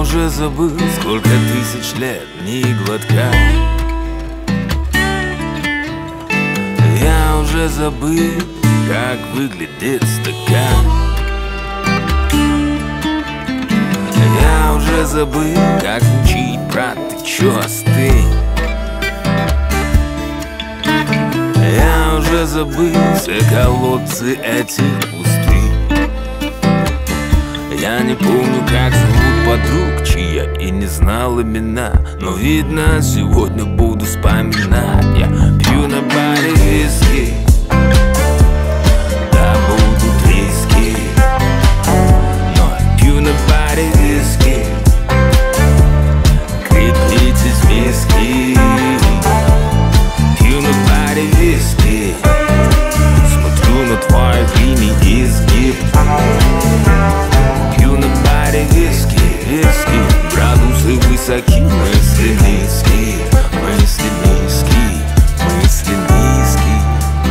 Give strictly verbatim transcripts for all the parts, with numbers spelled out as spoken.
уже забыл, сколько тысяч лет ни глотка. Я уже забыл, как выглядит стакан. Я уже забыл, как звучит, брат, ты чё остынь. Я уже забыл все колодцы этих пустынь. Я не помню, как зовут подруг, чья и не знал имена, но видно, сегодня буду вспоминать. Я пью на баре виски, да будут риски, но я пью на баре виски. Крепитесь виски, пью на баре виски. Смотрю на твой длинный изгиб. Пью на баре виски, виски. Градусы высоки, мысли низкие, мысли низкие, мысли низкие.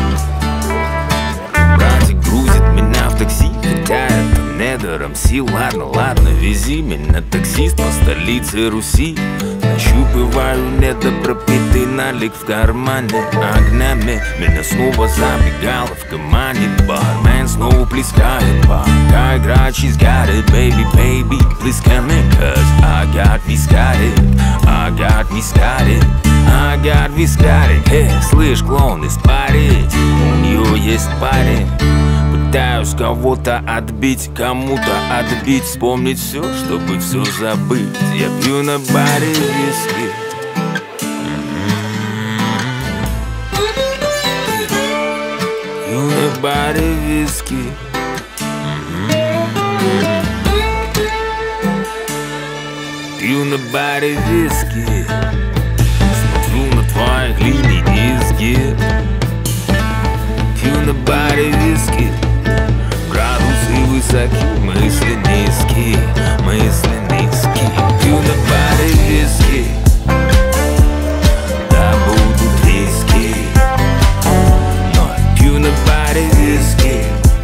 Братик грузит меня в такси, хотя это недором сил. Ладно, ладно, вези меня, таксист, по столице Руси. Нащупываю недопропитый налик в кармане. Огнями меня снова забегаловка манит. Бармен снова плескает, пока играет she's got it. Baby, baby, please come in, cause I got вискарик, I got вискарик, I got вискарик. Эй, слышь, клоун, испарить, у нее есть парень. Пытаюсь кого-то отбить, кому-то отбить, вспомнить все, чтобы все забыть. Я пью на баре виски. Пью на баре виски. Пью на баре виски. Смотрю на твой длинный изгиб. Пью на баре виски. Градусы высоки, мысли низкие, мысли низкие. Пью на баре виски, да будут риски, но я пью на баре виски.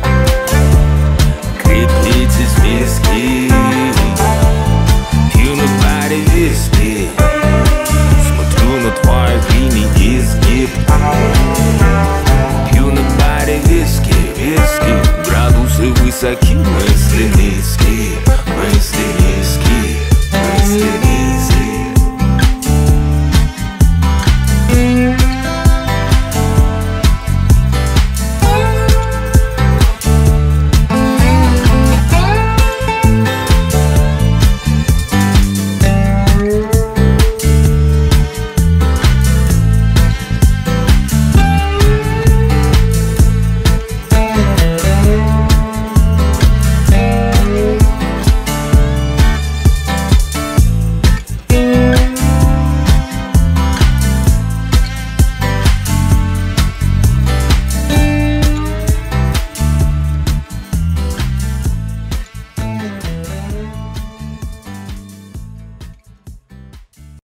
Крепитесь виски. Пью на баре виски. Смотрю на твой длинный изгиб. Пью на баре виски, виски. Градусы высоки, мысли низкие, мысли